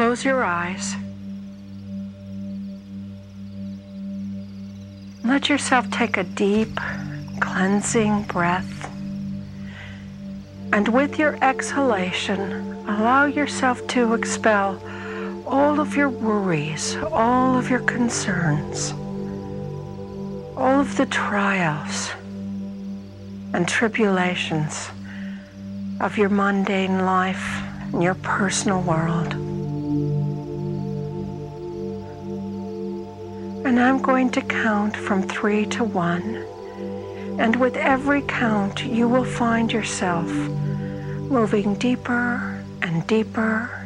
Close your eyes. Let yourself take a deep, cleansing breath. And with your exhalation, allow yourself to expel all of your worries, all of your concerns, all of the trials and tribulations of your mundane life and your personal world. And I'm going to count from 3 to 1. And with every count, you will find yourself moving deeper and deeper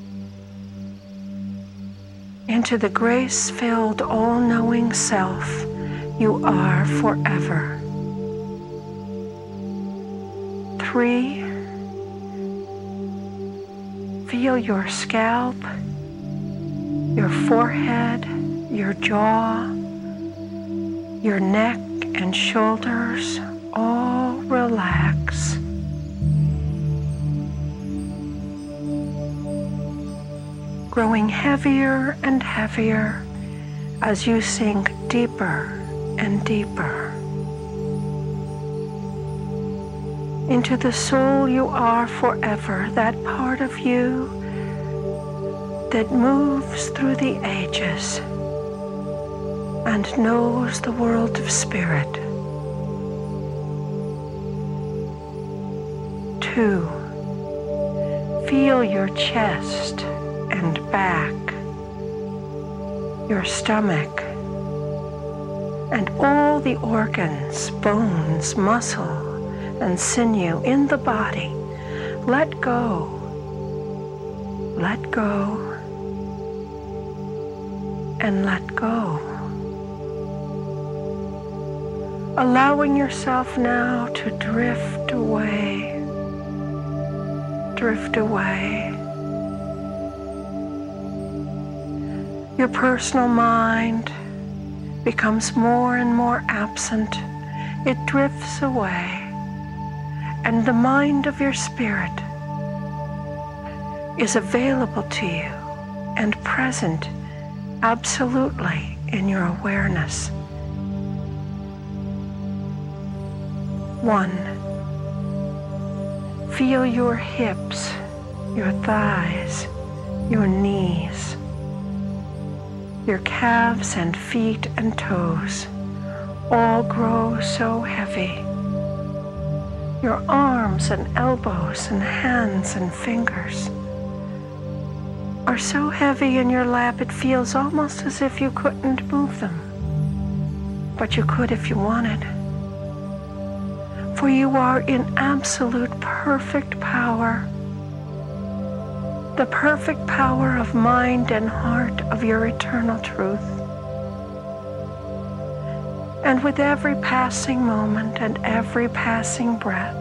into the grace-filled, all-knowing self you are forever. 3. Feel your scalp, your forehead, your jaw, your neck and shoulders all relax. Growing heavier and heavier as you sink deeper and deeper into the soul you are forever, that part of you that moves through the ages and knows the world of spirit. 2. Feel your chest and back, your stomach, and all the organs, bones, muscle, and sinew in the body. Let go, and let go. Allowing yourself now to drift away. Your personal mind becomes more and more absent. It drifts away. And the mind of your spirit is available to you and present absolutely in your awareness. 1. Feel your hips, your thighs, your knees, your calves and feet and toes all grow so heavy. Your arms and elbows and hands and fingers are so heavy in your lap it feels almost as if you couldn't move them. But you could if you wanted. For you are in absolute perfect power. The perfect power of mind and heart of your eternal truth. And with every passing moment and every passing breath,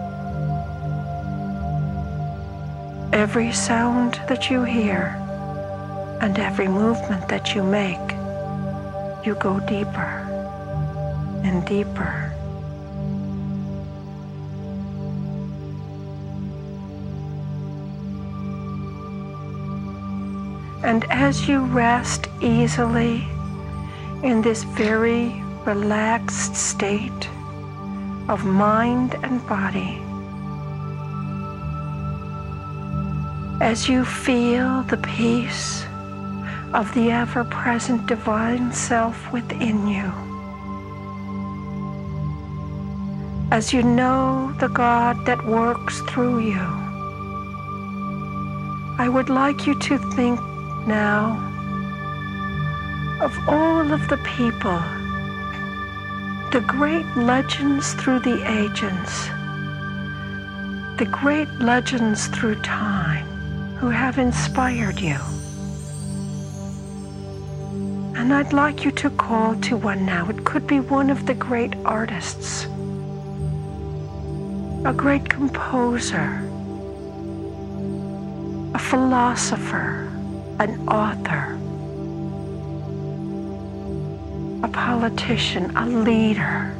every sound that you hear and every movement that you make, you go deeper and deeper. And as you rest easily in this very relaxed state of mind and body, as you feel the peace of the ever-present divine self within you, as you know the God that works through you, I would like you to think now of all of the people, the great legends through the ages, the great legends through time who have inspired you. And I'd like you to call to one now. It could be one of the great artists, a great composer, a philosopher, an author, a politician, a leader.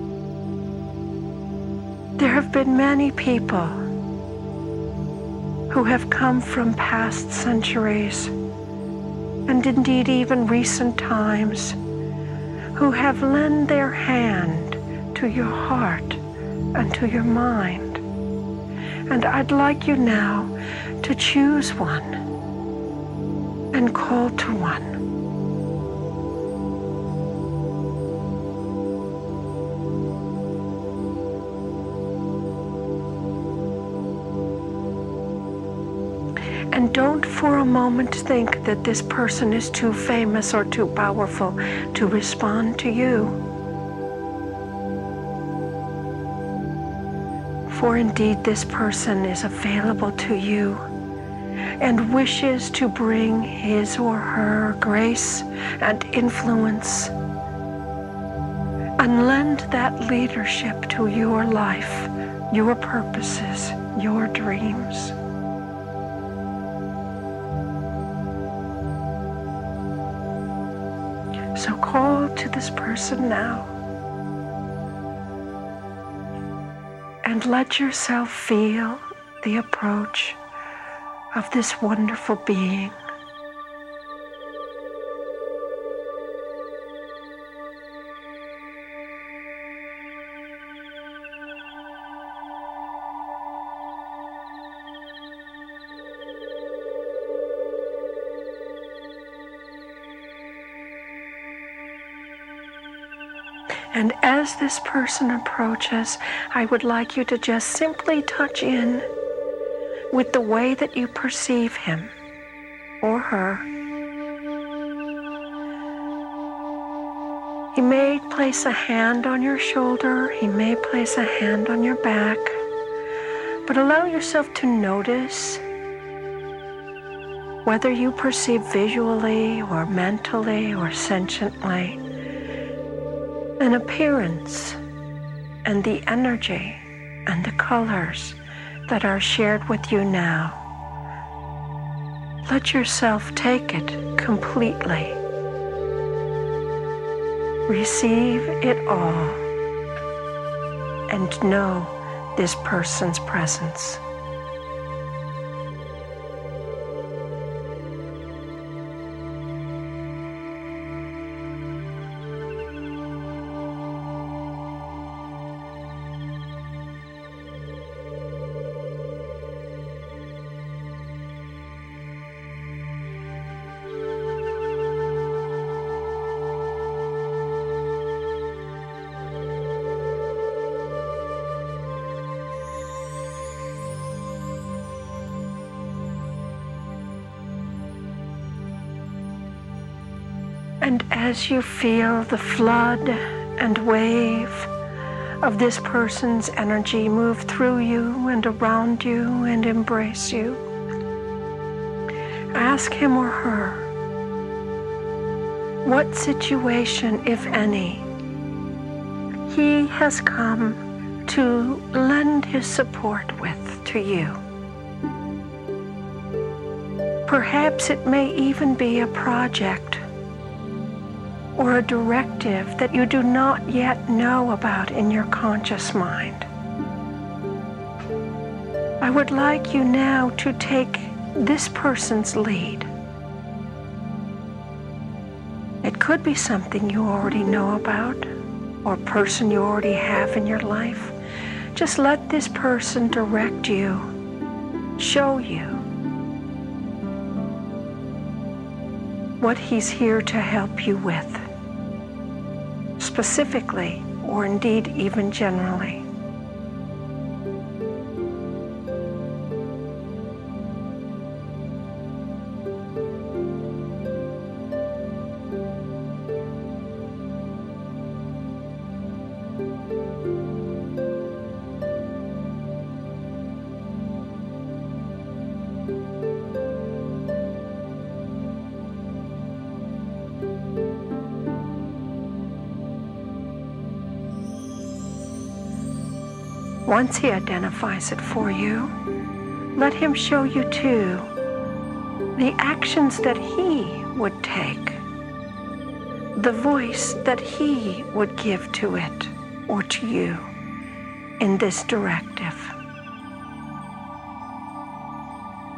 There have been many people who have come from past centuries, and indeed even recent times, who have lent their hand to your heart and to your mind. And I'd like you now to choose one and call to one. And don't for a moment think that this person is too famous or too powerful to respond to you. For indeed this person is available to you and wishes to bring his or her grace and influence and lend that leadership to your life, your purposes, your dreams. So call to this person now and let yourself feel the approach of this wonderful being. And as this person approaches, I would like you to just simply touch in with the way that you perceive him or her. He may place a hand on your shoulder, he may place a hand on your back, but allow yourself to notice whether you perceive visually or mentally or sentiently an appearance and the energy and the colors that are shared with you now. Let yourself take it completely. Receive it all and know this person's presence. And as you feel the flood and wave of this person's energy move through you and around you and embrace you, ask him or her what situation, if any, he has come to lend his support with to you. Perhaps it may even be a project or a directive that you do not yet know about in your conscious mind. I would like you now to take this person's lead. It could be something you already know about or a person you already have in your life. Just let this person direct you, show you what he's here to help you with, specifically, or indeed even generally. Once he identifies it for you, let him show you too the actions that he would take, the voice that he would give to it or to you in this directive.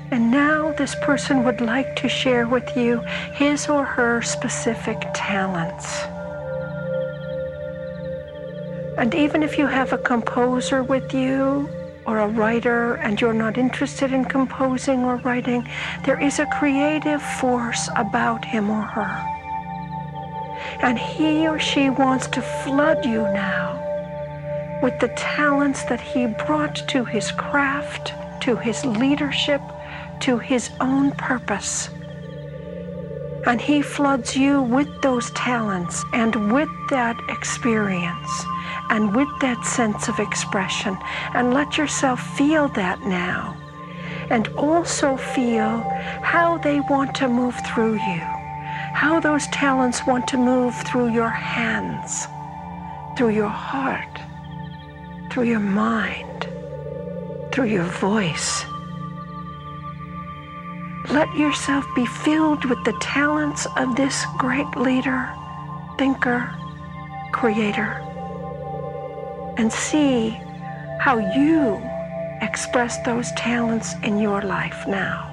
And now this person would like to share with you his or her specific talents. And even if you have a composer with you or a writer and you're not interested in composing or writing, there is a creative force about him or her. And he or she wants to flood you now with the talents that he brought to his craft, to his leadership, to his own purpose. And he floods you with those talents and with that experience and with that sense of expression. And let yourself feel that now. And also feel how they want to move through you, how those talents want to move through your hands, through your heart, through your mind, through your voice. Let yourself be filled with the talents of this great leader, thinker, creator, and see how you express those talents in your life now.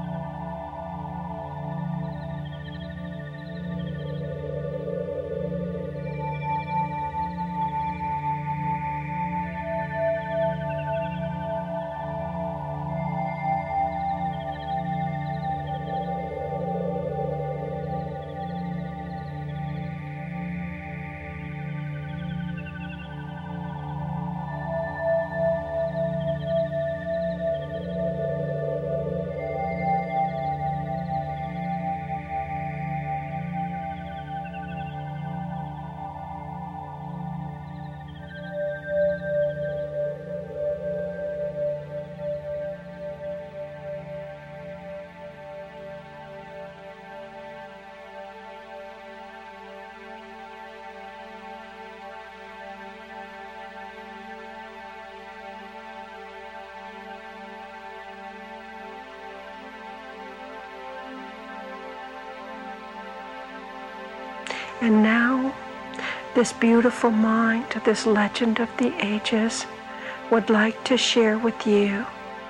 And now, this beautiful mind, this legend of the ages, would like to share with you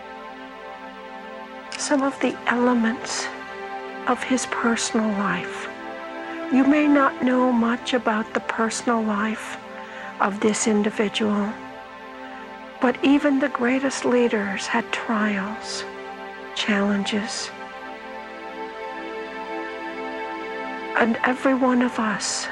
some of the elements of his personal life. You may not know much about the personal life of this individual, but even the greatest leaders had trials, challenges. And every one of us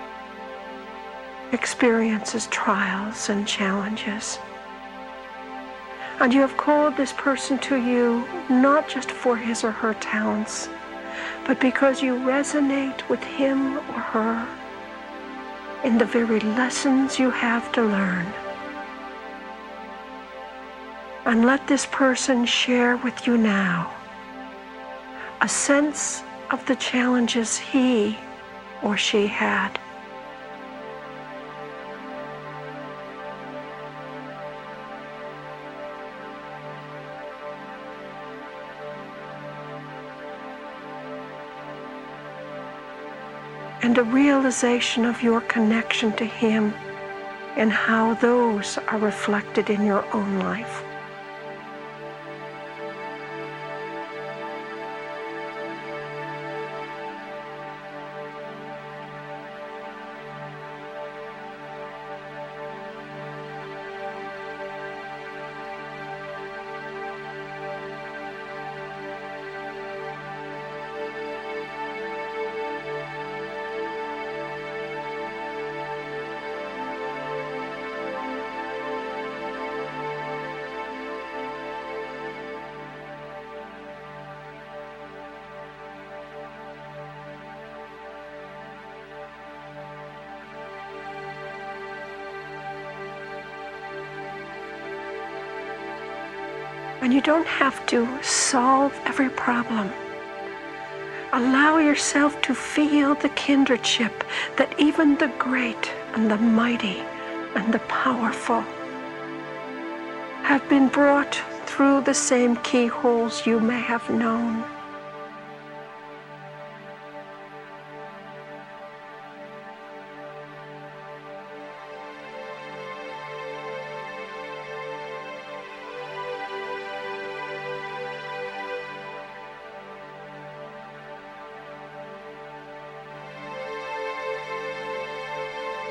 experiences trials and challenges. And you have called this person to you not just for his or her talents, but because you resonate with him or her in the very lessons you have to learn. And let this person share with you now a sense of the challenges he or she had. And a realization of your connection to him and how those are reflected in your own life. And you don't have to solve every problem. Allow yourself to feel the kindredship that even the great and the mighty and the powerful have been brought through the same keyholes you may have known.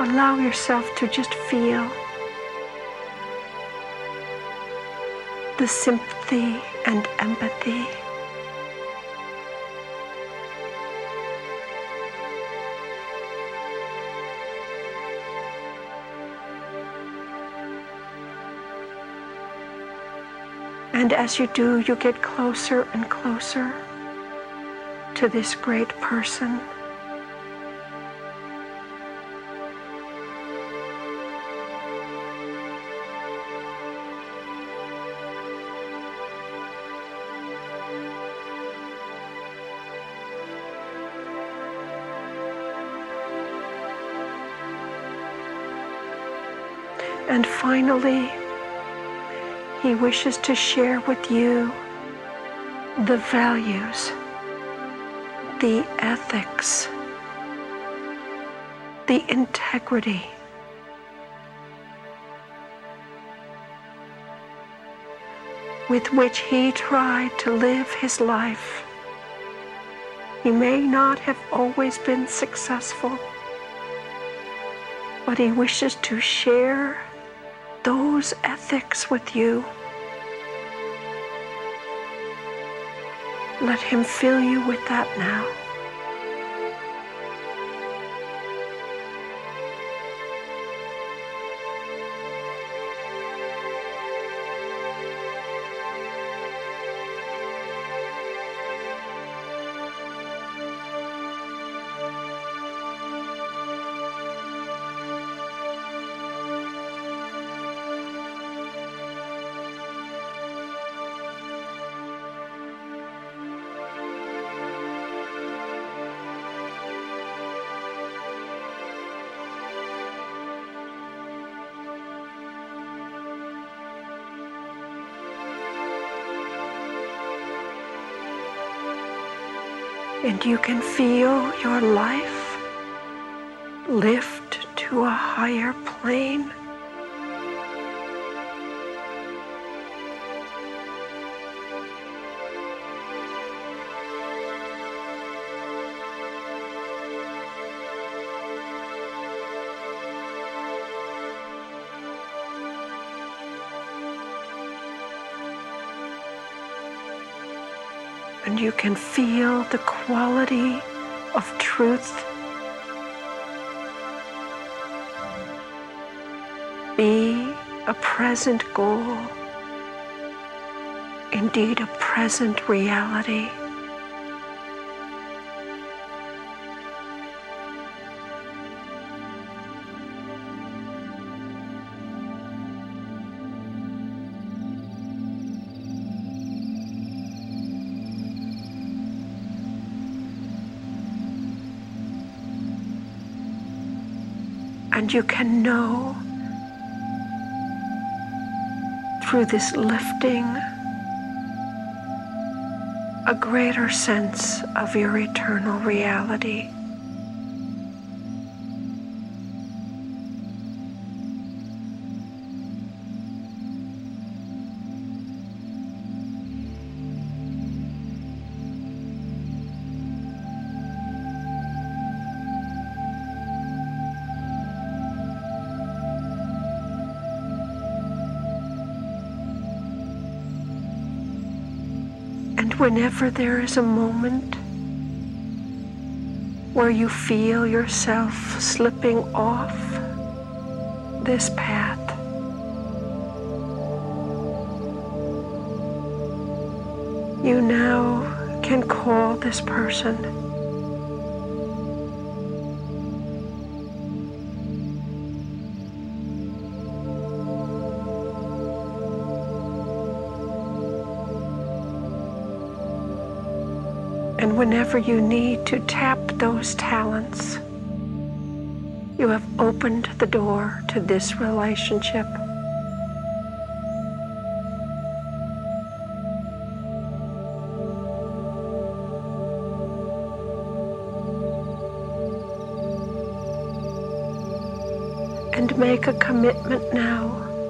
Allow yourself to just feel the sympathy and empathy. And as you do, you get closer and closer to this great person. And finally, he wishes to share with you the values, the ethics, the integrity, with which he tried to live his life. He may not have always been successful, but he wishes to share those ethics with you. Let him fill you with that now. And you can feel your life lift to a higher plane. And you can feel the quality of truth be a present goal, indeed a present reality. And you can know through this lifting a greater sense of your eternal reality. And whenever there is a moment where you feel yourself slipping off this path, you now can call this person. And whenever you need to tap those talents, you have opened the door to this relationship. And make a commitment now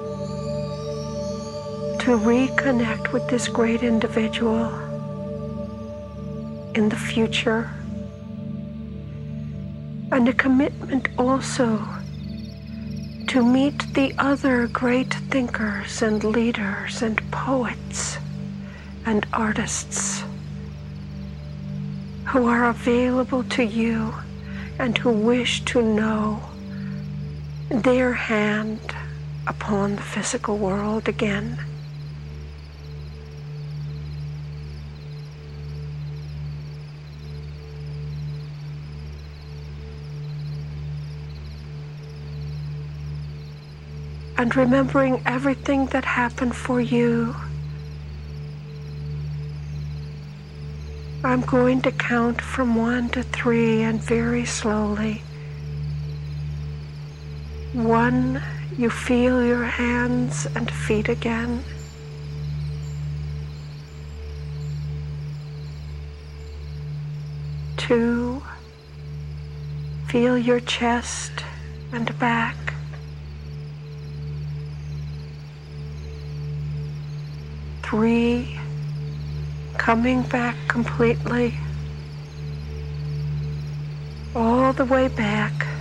to reconnect with this great individual in the future, and a commitment also to meet the other great thinkers and leaders and poets and artists who are available to you and who wish to know their hand upon the physical world again. And remembering everything that happened for you, I'm going to count from 1 to 3, and very slowly. 1, you feel your hands and feet again. 2, feel your chest and back. 3, coming back completely, all the way back.